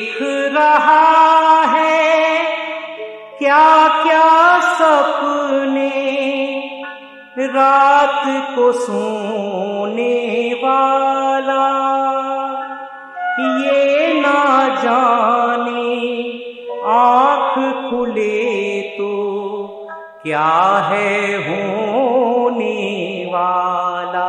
देख रहा है क्या क्या सपने, रात को सोने वाला ये ना जाने आँख खुले तो क्या है होने वाला।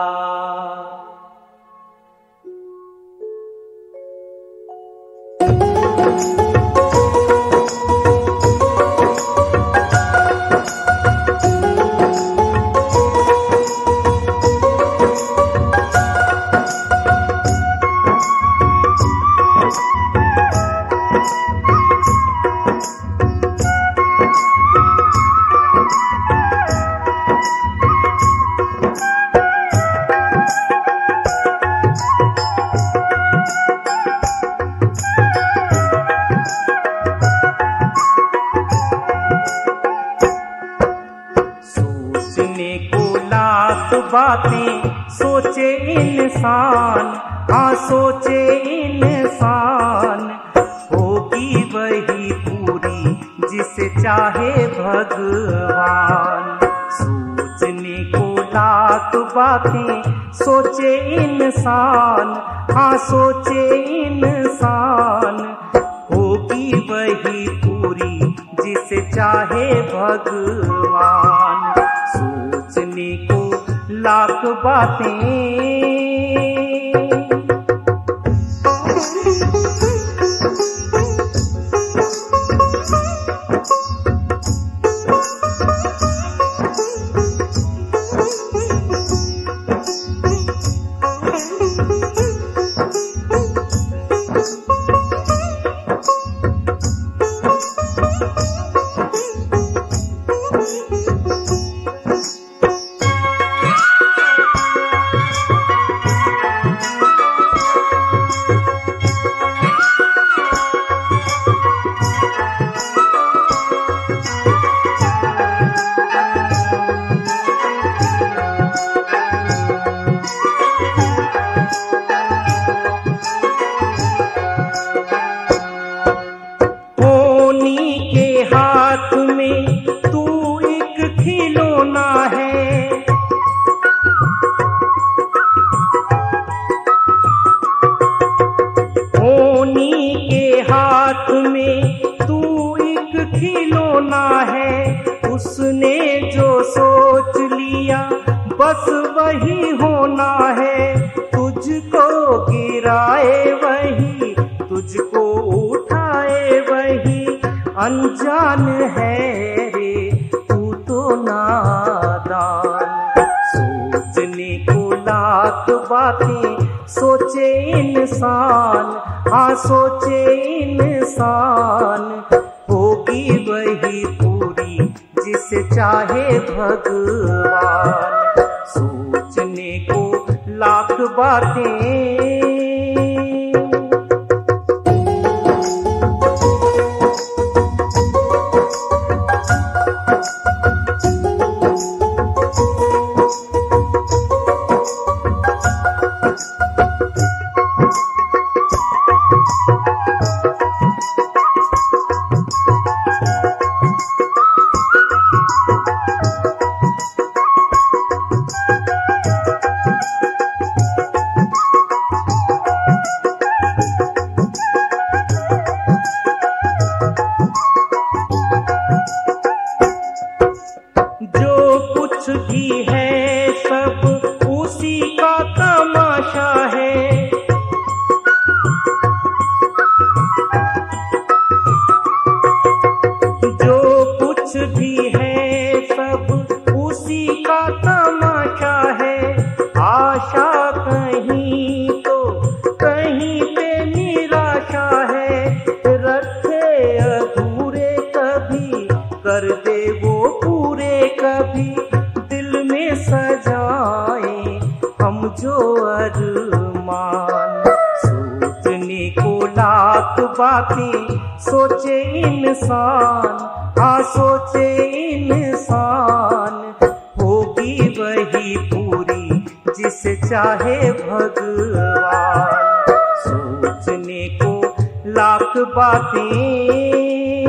बातें सोचे इंसान, हाँ सोचे इंसान, होगी वही पूरी जिसे चाहे भगवान। सोचने को लाख बातें सोचे इंसान, हाँ सोचे इंसान, होगी वही पूरी जिसे चाहे भगवान। सोचने को लाख बातें खिलौना है, होनी के हाथ में तू एक खिलौना है। उसने जो सोच लिया बस वही होना है, तुझको गिराए वही, तुझको उठाए वही, अनजान है रे नादान। सोचने को लाख बातें सोचे इंसान, हाँ सोचे इंसान, होगी वही पूरी जिसे चाहे भगवान। सोचने को लाख बातें भी है सब उसी का तमाशा है। जो कुछ भी है सब उसी का तमाशा है। आशा कहीं तो कहीं पे निराशा है, रखे अधूरे कभी कर दे वो पूरे, कभी सजाए हम जो अरमान। सोचने को लाख बातें सोचे इंसान, हाँ सोचे इंसान, होगी वही पूरी जिसे चाहे भगवान। सोचने को लाख बातें।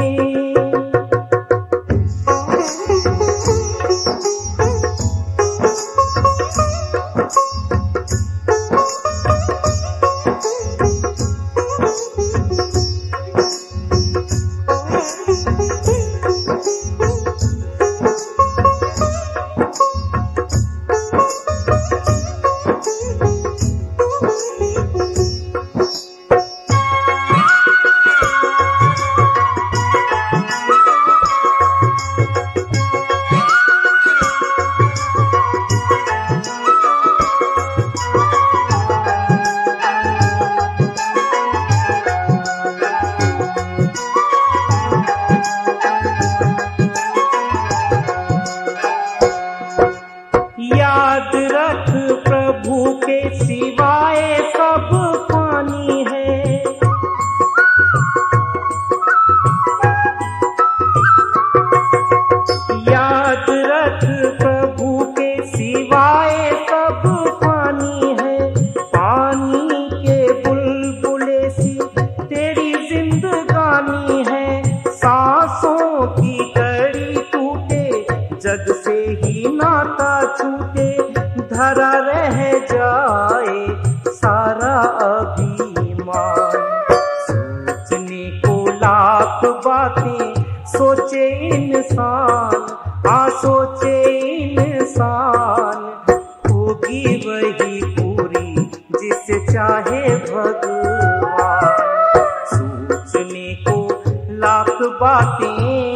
याद रख प्रभु के सिवाय सब पानी है। याद रख प्रभु के सिवाय सब पानी है। पानी के बुलबुले सी तेरी जिंदगानी है। सांसों की कड़ी टूटे, जग से ही नाता छूटे, धरा रह जाए सारा अभिमान। सोचने को लाख बातें सोचे इंसान, सोचे इंसान। होगी वही पूरी जिसे चाहे भगवान। सोचने को लाख बातें।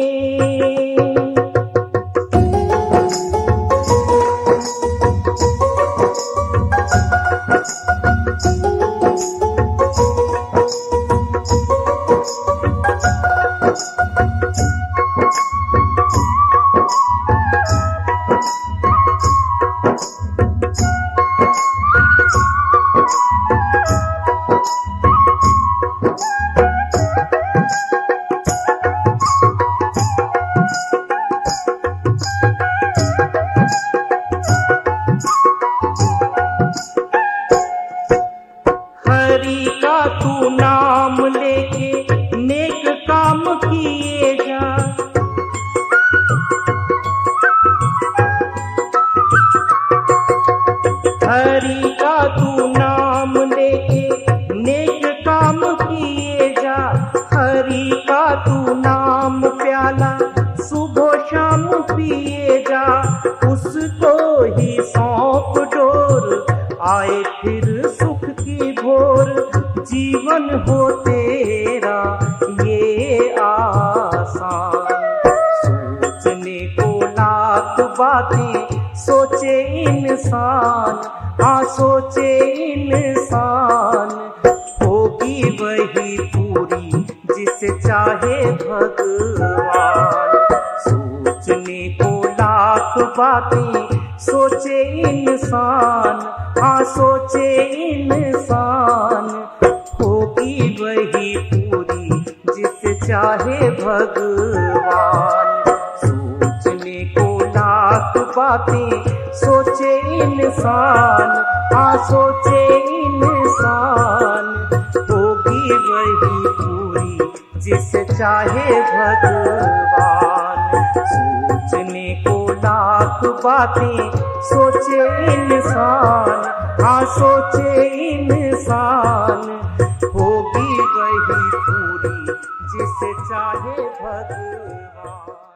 हरि का तू नाम लेके नेक काम किए जा। हरि का तू नाम लेके नेक काम किए जा। हरि का तू नाम प्याला सुबह शाम पिए जा। उसको ही सौंप डोर, आए फिर सुख की भोर। जीवन हो तेरा ये आसान। सोचने को लाख बातें सोचे इंसान, सोचे इंसान। होगी वही पूरी जिसे चाहे भगवान। सोचने को लाख बातें सोचे इंसान, सोचे इंसान। होगी वही पूरी जिसे चाहे भगवान। सोचने को लाख बातें सोचे इंसान, सोचे इंसान। होगी वही पूरी जिसे चाहे भगवान। सोचने को लाख बातें सोचे इंसान, सोचे इंसान। होगी वही पूरी जिसे चाहे भगवान।